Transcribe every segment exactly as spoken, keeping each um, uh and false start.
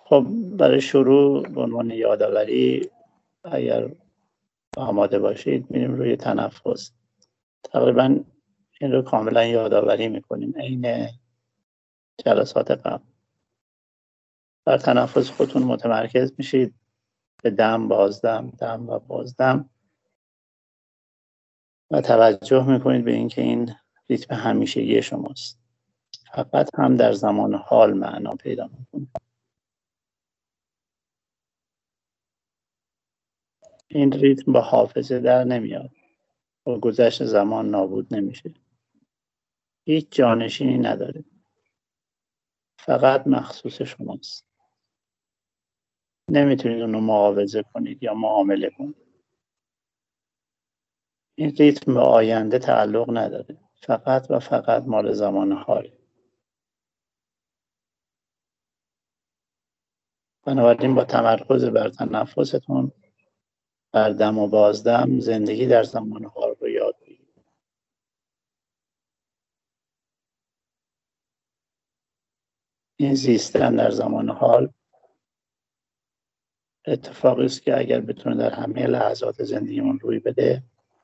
خب برای شروع به عنوان یادآوری اگر آماده باشید میریم روی تنفس. تقریبا این رو کاملا یادآوری میکنیم عین جلسات قبل. بر تنفس خودتون متمرکز میشید، به دم بازدم دم و بازدم و توجه میکنید به اینکه این ریتم همیشگی شماست، فقط هم در زمان حال معنا پیدا میکنه. این ریتم با حافظه در نمیاد، با گذشت زمان نابود نمیشه، هیچ جانشینی نداره، فقط مخصوص شماست. نمیتونید اونو معاوضه کنید یا معامله کنید. این ریتم به آینده تعلق نداره، فقط و فقط مال زمان حال. بنابراین با تمرکز بر تنفستون، بر دم و بازدم، زندگی در زمان حال رو یاد بگیرید. این زیستن در زمان حال اتفاقی است که اگر بتونه در همه لحظات زندگیمون روی بده،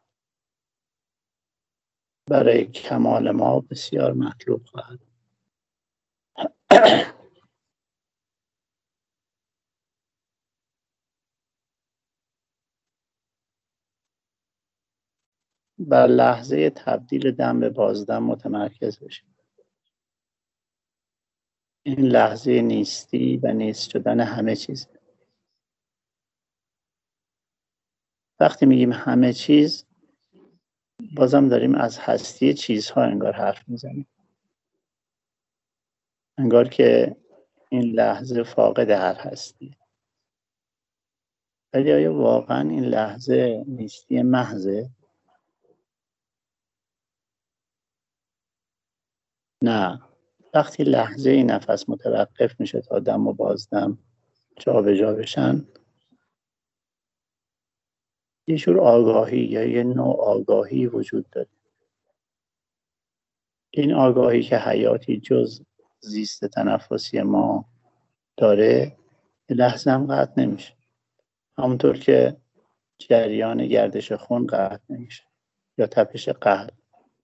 برای کمال ما بسیار مطلوب خواهد. بر لحظه تبدیل دم به بازدم متمرکز بشید. این لحظه نیستی و نیست شدن همه چیز. وقتی میگیم همه چیز، بازم داریم از هستی چیزها انگار حرف میزنیم. انگار که این لحظه فاقد هر هستی. ولی آیا واقعا این لحظه نیستی محضه؟ نه. وقتی لحظه این نفس متوقف میشه تا دم و بازدم جا به جا بشن، یه جور آگاهی یا یه نوع آگاهی وجود داره. این آگاهی که حیاتی جز زیست تنفسی ما داره، یه لحظه هم قطع نمیشه. همونطور که جریان گردش خون قطع نمیشه یا تپش قلب.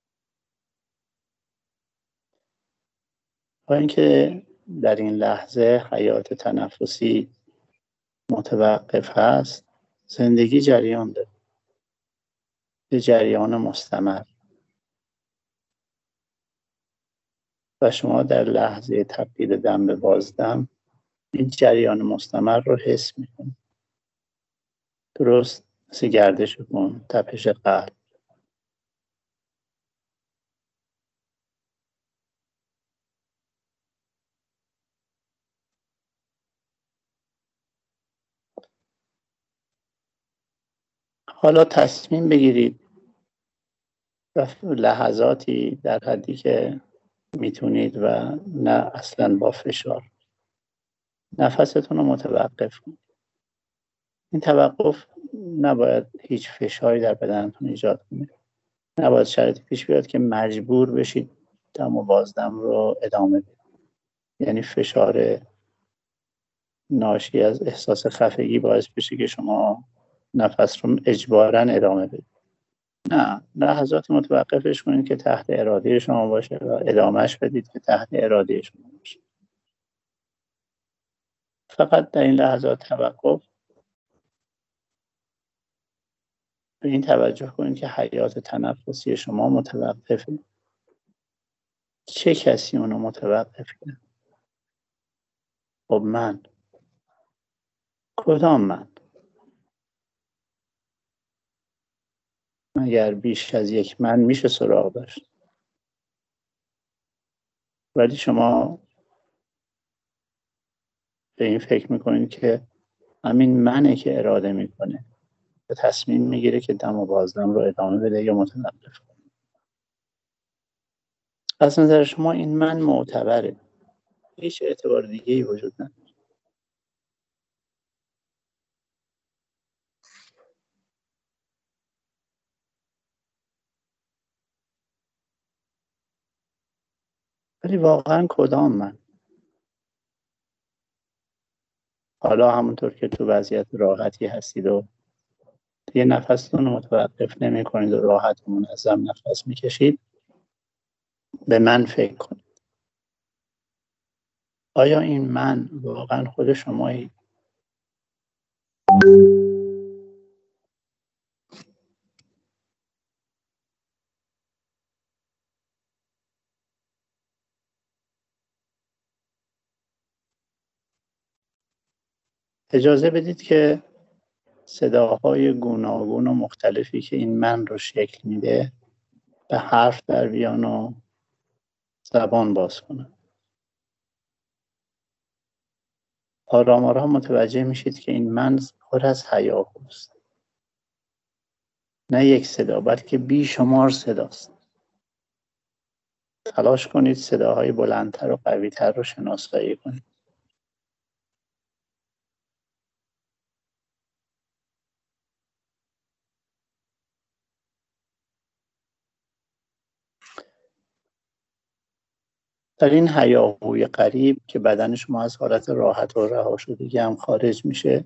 با اینکه در این لحظه حیات تنفسی متوقف هست، زندگی جریان داره، یه جریان مستمر، و شما در لحظه تبدیل دم به بازدم این جریان مستمر رو حس میکنید. درست مثل گردش خون، تپش قلب. حالا تصمیم بگیرید لحظاتی در حدی که میتونید و نه اصلا با فشار نفستون رو متوقف کنید. این توقف نباید هیچ فشاری در بدنتون ایجاد کنه. نباید شرایطی پیش بیاد که مجبور بشید دم و بازدم رو ادامه بدید. یعنی فشار ناشی از احساس خفگی باعث بشه که شما نفس رو اجباراً ادامه بدید. نه، لحظاتی متوقفش کنید که تحت اراده شما باشه و ادامهش بدید که تحت اراده شما باشه. فقط در این لحظات توقف به این توجه کنید که حیات تنفسی شما متوقفه. چه کسی اونو متوقف کرد؟ خب من. کدام من؟ مگر بیش از یک من میشه سراغ داشت؟ ولی شما به این فکر میکنید که همین منه که اراده میکنه و تصمیم میگیره که دم و بازدم رو ادامه بده یا متوقف کنه. از نظر شما این من معتبره، هیچ اعتبار دیگه ای وجود نداره. ولی واقعا کدام من؟ حالا همونطور که تو وضعیت راحتی هستید و دیگه نفستون رو متوقف نمی کنید و راحت و منظم نفس میکشید، به من فکر کنید. آیا این من واقعا خود شمایی؟ اجازه بدید که صداهای گوناگون و مختلفی که این من رو شکل میده به حرف در بیان و زبان باز کنن. آرام آرام متوجه میشید که این من پر از هیاهوست. نه یک صدا، بلکه بیشمار صداست. تلاش کنید صداهای بلندتر و قویتر رو شناسایی کنید. در این هیاهوی غریب که بدن شما از حالت راحت و رها شدگی هم خارج میشه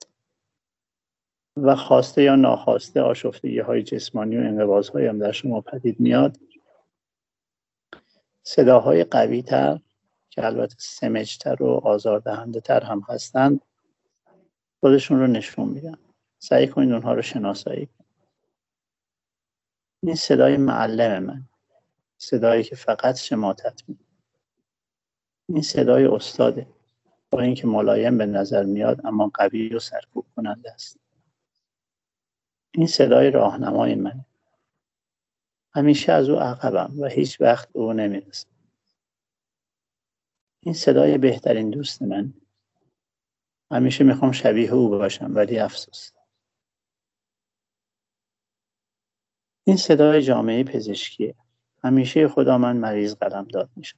و خواسته یا ناخواسته آشفتگی های جسمانی و انقباض های هم در شما پدید میاد، صداهای قوی تر که البته سمجتر و آزاردهنده تر هم هستند خودشون رو نشون میدن. سعی کنید اونها رو شناسایی کنید. این صدای معلم من، صدایی که فقط شماتت میده. این صدای استاده، با اینکه ملایم به نظر میاد اما قوی و سرکوب کننده است. این صدای راهنمای منه. همیشه از او عقبم و هیچ وقت به او نمیرسم. این صدای بهترین دوست من. همیشه میخوام شبیه او باشم ولی افسوس. این صدای جامعه پزشکیه. همیشه خدا من مریض قلمداد میشم.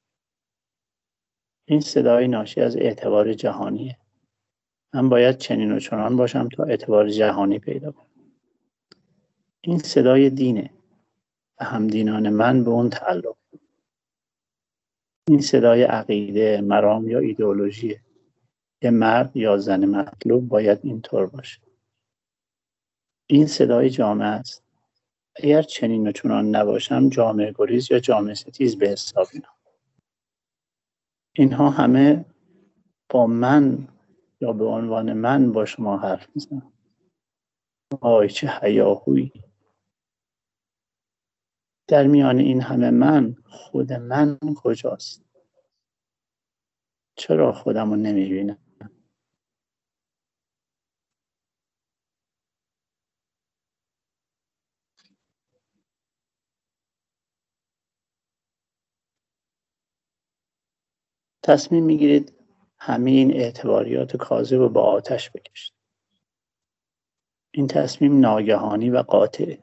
این صدای ناشی از اعتبار جهانیه. من باید چنین و چنان باشم تا اعتبار جهانی پیدا کنم. این صدای دینه و همدینان من به اون تعلق. این صدای عقیده، مرام یا ایدئولوژیه. یه مرد یا زن مطلوب باید اینطور باشه. این صدای جامعه است. اگر چنین و چنان نباشم جامعه گریز یا جامعه ستیز به حساب میام. اینها همه با من یا به عنوان من با شما حرف میزنم. آی چه هیاهویی. در میان این همه من، خود من کجاست؟ چرا خودم رو نمیبینم؟ تصمیم میگیرید همه این اعتباریات کاذب رو با آتش بکشید. این تصمیم ناگهانی و قاطعه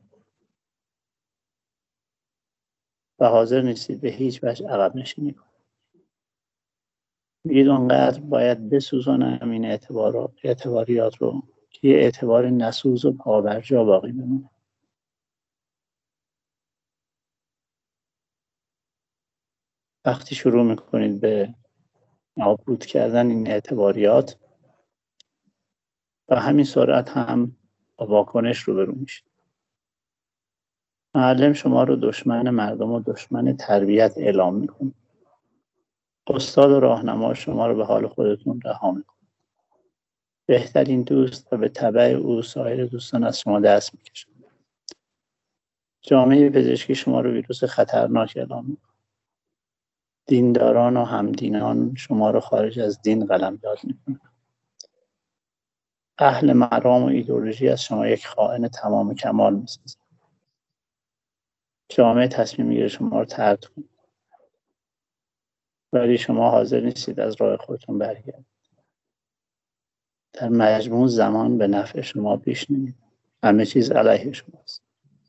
و حاضر نیستید به هیچ وجه عقب نشینی کنید. میگید اونقدر باید بسوزانم این اعتبارات اعتباریات رو که یه اعتبار نسوز و پابرجا باقی بمونه. وقتی شروع میکنید به نابود کردن این اعتباریات و همین سرعت هم با واکنش روبرو میشید. معلم شما رو دشمن مردم و دشمن تربیت اعلام میکنه. استاد و راهنما شما رو به حال خودتون رها میکنه. بهترین دوست و به تبع او سایر دوستان از شما دست میکشن. جامعه پزشکی شما رو ویروس خطرناک اعلام میکنه. دینداران و همدینان شما رو خارج از دین قلمداد میکنه. اهل مرام و ایدئولوژی از شما یک خائن تمام کمال میسازه. جامعه تصمیم میگیره شما رو طرد کنه. ولی شما حاضر نیستید از راه خودتون برگردید. در مجموع زمان به نفع شما پیش نمیره. همه چیز علیه شماست.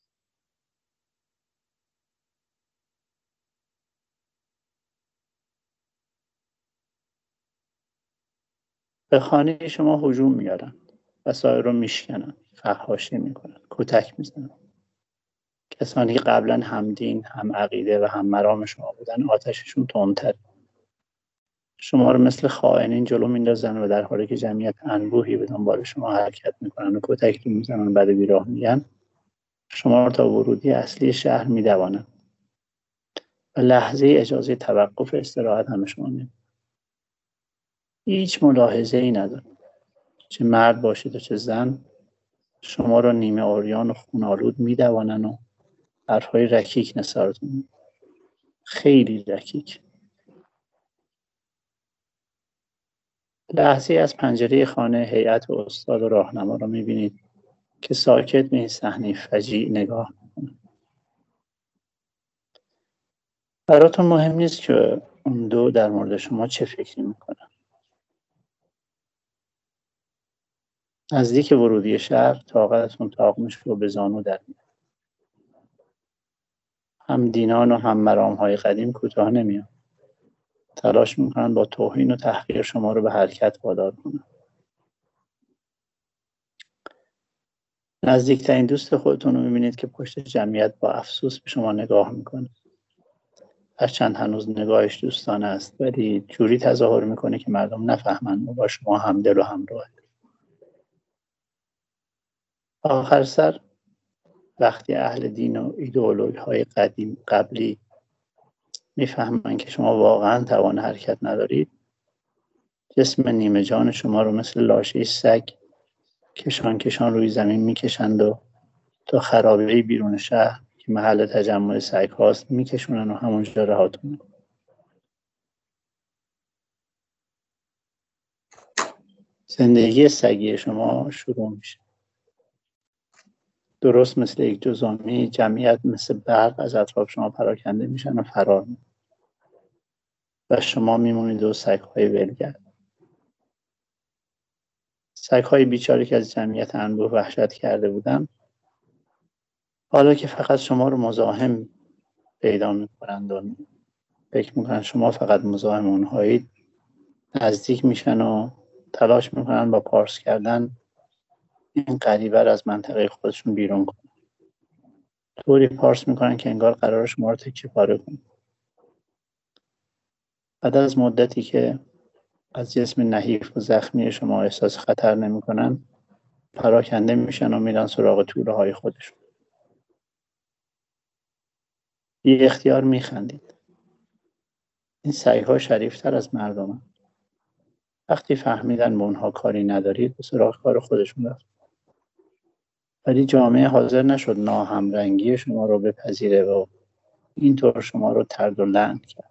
به خانه شما هجوم میارن، وسایل رو میشکنن، فحاشی میکنن، کتک میزنن. کسانی که قبلا هم دین، هم عقیده و هم مرام شما بودن آتششون تندتر. شما رو مثل خائنین جلو میندازن و در حالی که جمعیت انبوهی به دنبال شما حرکت میکنن و کتک میزنن بعد بیراه میگن، شما رو تا ورودی اصلی شهر میدوانن و لحظه اجازه توقف استراحت هم شما نمید. هیچ ملاحظه ای نداره، چه مرد باشید و چه زن، شما رو نیمه عریان و خونالود میدوانن و حرفهای رکیک نثارتون، خیلی رکیک. لحظه از پنجره خانه هیئت و استاد و راهنما رو میبینید که ساکت به این صحنه فجیع نگاه میکنه. براتون مهم نیست که اون دو در مورد شما چه فکری میکنن. نزدیک ورودی شهر طاقتتون طاق میشه و به زانو در میاد. هم دینان و هم مرامهای قدیم کوتاه نمیان. تلاش میکنن با توهین و تحقیر شما رو به حرکت وادار کنن. نزدیکترین دوست خودتون رو میبینید که پشت جمعیت با افسوس به شما نگاه میکنه. هرچند هنوز نگاهش دوستانه است، ولی جوری تظاهر میکنه که مردم نفهمن و با شما همدل و همراه. آخر سر وقتی اهل دین و ایدئولوژی های قدیم قبلی میفهمن که شما واقعا توان حرکت ندارید، جسم نیمه جان شما رو مثل لاشه سگ کشان کشان روی زمین میکشند و تا خرابه بیرون شهر که محل تجمع سگ هاست میکشونن و همونجا رهاتون میکنن. زندگی سگی شما شروع میشه. درست مثل یک جزامی، جمعیت مثل برق از اطراف شما پراکنده میشن و فرار میکنن و شما میمونید و سگ‌های ولگرد. سگ‌های بیچاره که از جمعیت انبوه وحشت کرده بودن، حالا که فقط شما رو مزاحم پیدا میکنند و فکر میکنن شما فقط مزاحم اونهایید، نزدیک میشن و تلاش میکنن با پارس کردن این غریبه رو از منطقه خودشون بیرون کنن. طوری پارس میکنن که انگار قرار شما رو تکه پاره کنن. بعد از مدتی که از جسم نحیف و زخمی شما احساس خطر نمیکنن، پراکنده میشن و میرن سراغ توله های خودشون. بی اختیار میخندید. این سگ‌ها شریفتر از مردمن. وقتی فهمیدن به اونها کاری ندارید، به سراغ کار خودشون رفت. ولی جامعه حاضر نشد ناهمرنگی شما رو بپذیره و اینطور شما رو طرد و لعن کرد.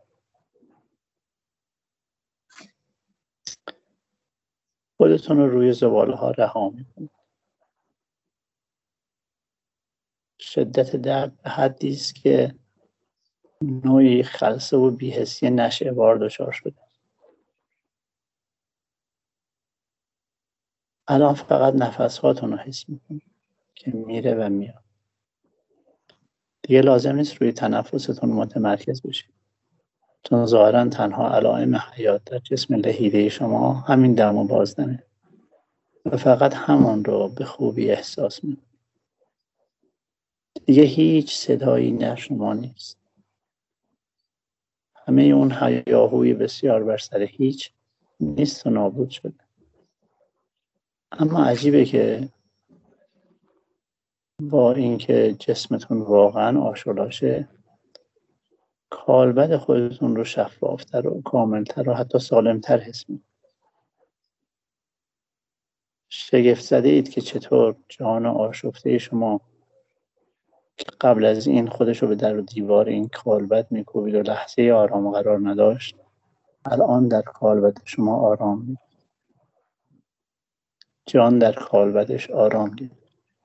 خودتون رو روی زباله‌ها رها میکنید. شدت درد به حدی است که نوعی خلسه و بی‌حسی نشئه‌وار دچار شده. الان فقط نفس‌هاتون رو حس میکنید که میره و میاد. دیگه لازم نیست روی تنفستون متمرکز بشید، چون ظاهراً تنها علائم حیات در جسم لهیده شما همین دم و بازدمه و فقط همون رو به خوبی احساس میکنید. دیگه هیچ صدایی در شما نیست. همه اون هیاهوی بسیار بر سر هیچ نیست و نابود شده. اما عجیبه که با اینکه جسمتون واقعا آشولاشه، کالبد خودتون رو شفافتر و کاملتر و حتی سالمتر حس می‌کنید. شگفت زده اید که چطور جان آشفته شما که قبل از این خودش رو به در و دیوار این کالبد می‌کوبید و لحظه آرام قرار نداشت، الان در کالبد شما آرام می‌گیرد. جان در کالبدش آرام گرفت.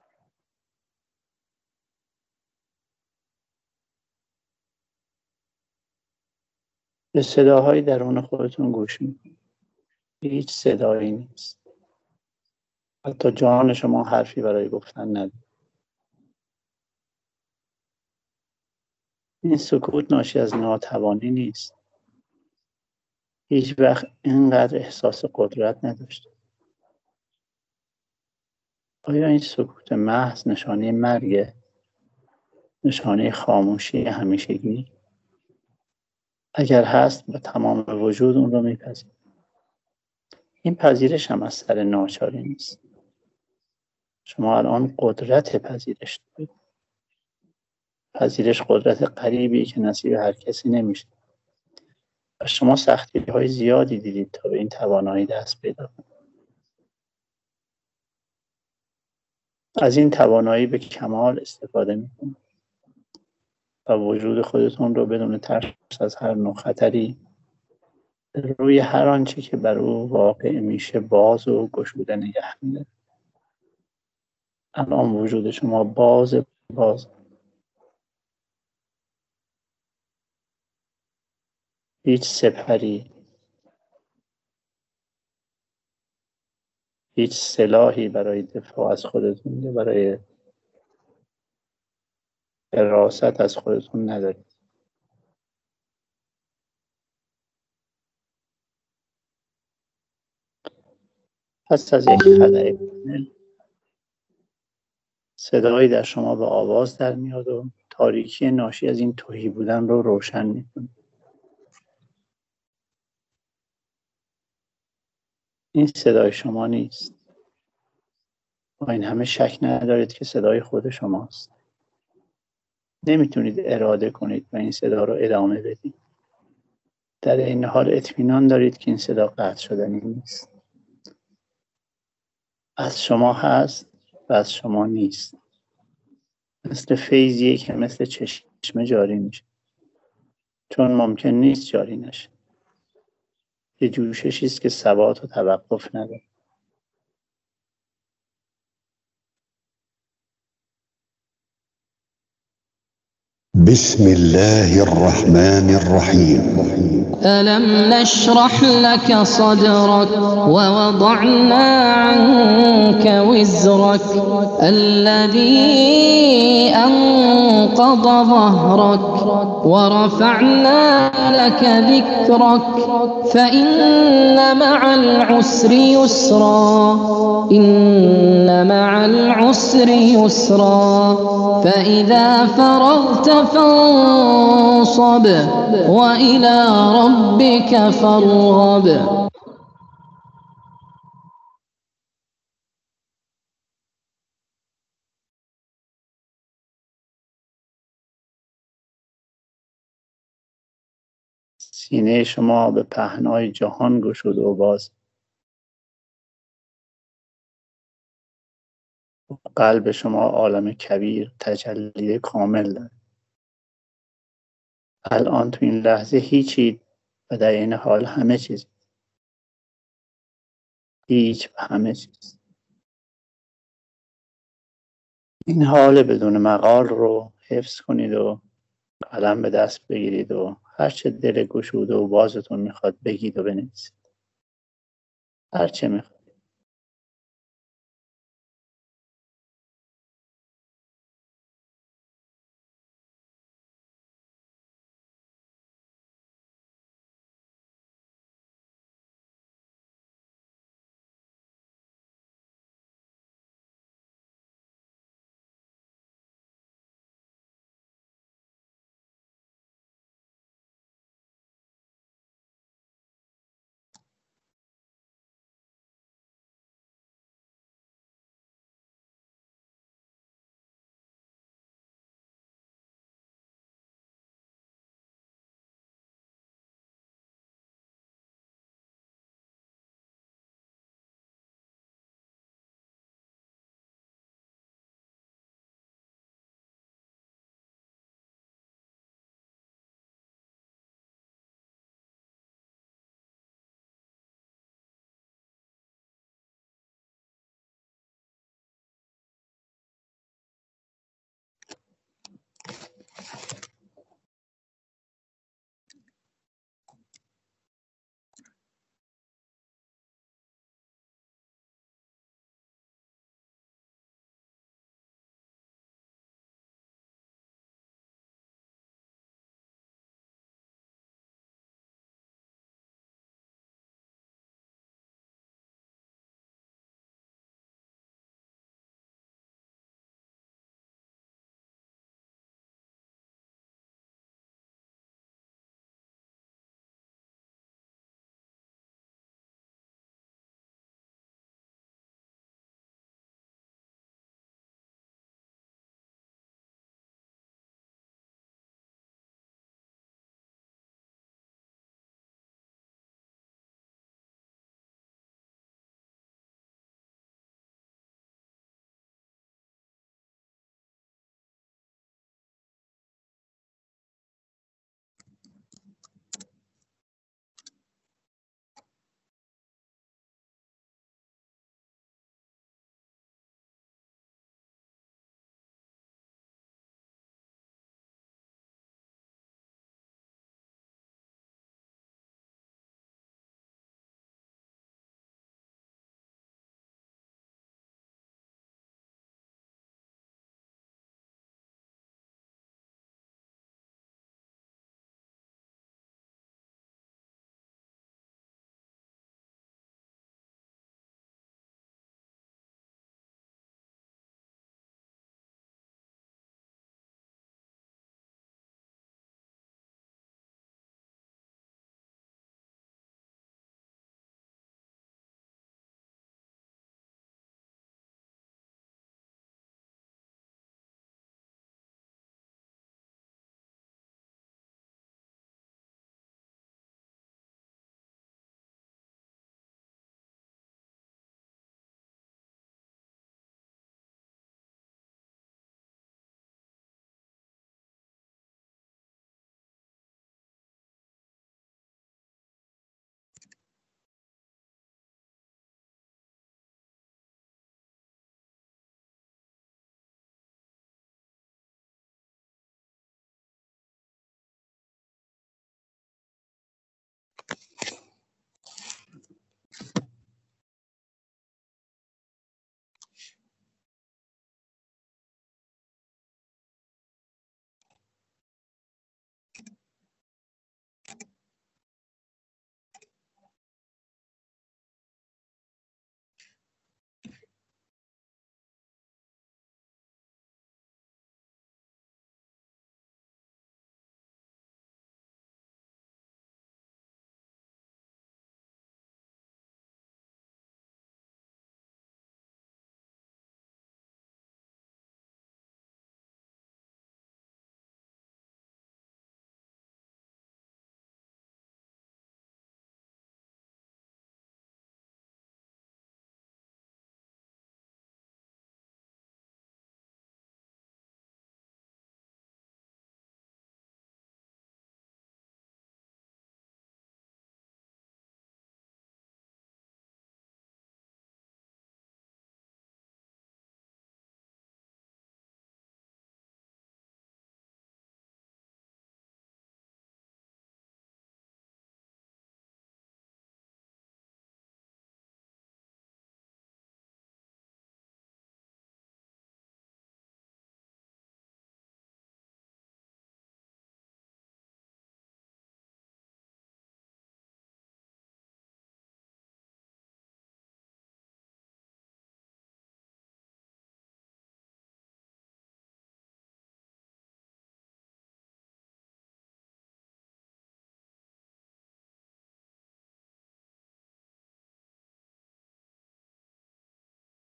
به صداهای درون خودتون گوش می‌کنید. هیچ صدایی نیست. حتی جان شما حرفی برای گفتن نداره. این سکوت ناشی از ناتوانی نیست. هیچ وقت اینقدر احساس قدرت نداشته. آیا این سکوت محض نشانه مرگه؟ نشانه خاموشی همیشگی؟ اگر هست با تمام وجود اون رو میپذیر. این پذیرش هم از سر ناچاری نیست. شما الان قدرت پذیرش دارید. پذیرش قدرت غریبی که نصیب هر کسی نمیشه. و شما سختی های زیادی دیدید تا به این توانایی دست پیدا کنید. از این توانایی به کمال استفاده میکنید و وجود خودتون رو بدون ترس از هر نوع خطری روی هر آنچه که بر او واقع میشه باز و گشوده نگه می‌دارید. الان وجود شما باز باز هیچ سپری، هیچ سلاحی برای دفاع از خودتون یا برای حراست از خودتون ندارید. پس از یک خلأ کامل صدایی در شما به آواز در میاد و تاریکی ناشی از این تهی بودن رو روشن میکنه. این صدای شما نیست. با این همه شک ندارید که صدای خود شماست. نمیتونید اراده کنید و این صدا رو ادامه بدید. در این حال اطمینان دارید که این صدا قطع شدنی نیست. از شما هست و از شما نیست. مثل فیضیه که مثل چشمه جاری میشه، چون ممکن نیست جاری نشه. یه جوششی است که ثبات و توقف نداره. بسم الله الرحمن الرحيم. ألم نشرح لك صدرك ووضعنا عنك وزرك الذي أنقض ظهرك ورفعنا لك ذكرك فإن مع العسر يسرا إن مع العسر يسرا فإذا فرغت فانصب وإلى ربك فارغب. سینه شما به پهنای جهان گشود و باز. قلب شما عالم کبیر تجلی کامل داره. الان تو این لحظه هیچی و در این حال همه چیز. هیچ و همه چیز. این حال بدون مقال رو حفظ کنید و قلم به دست بگیرید و هرچه دل گشوده و بازتون میخواد بگید و بنویسید. هرچه میخواد.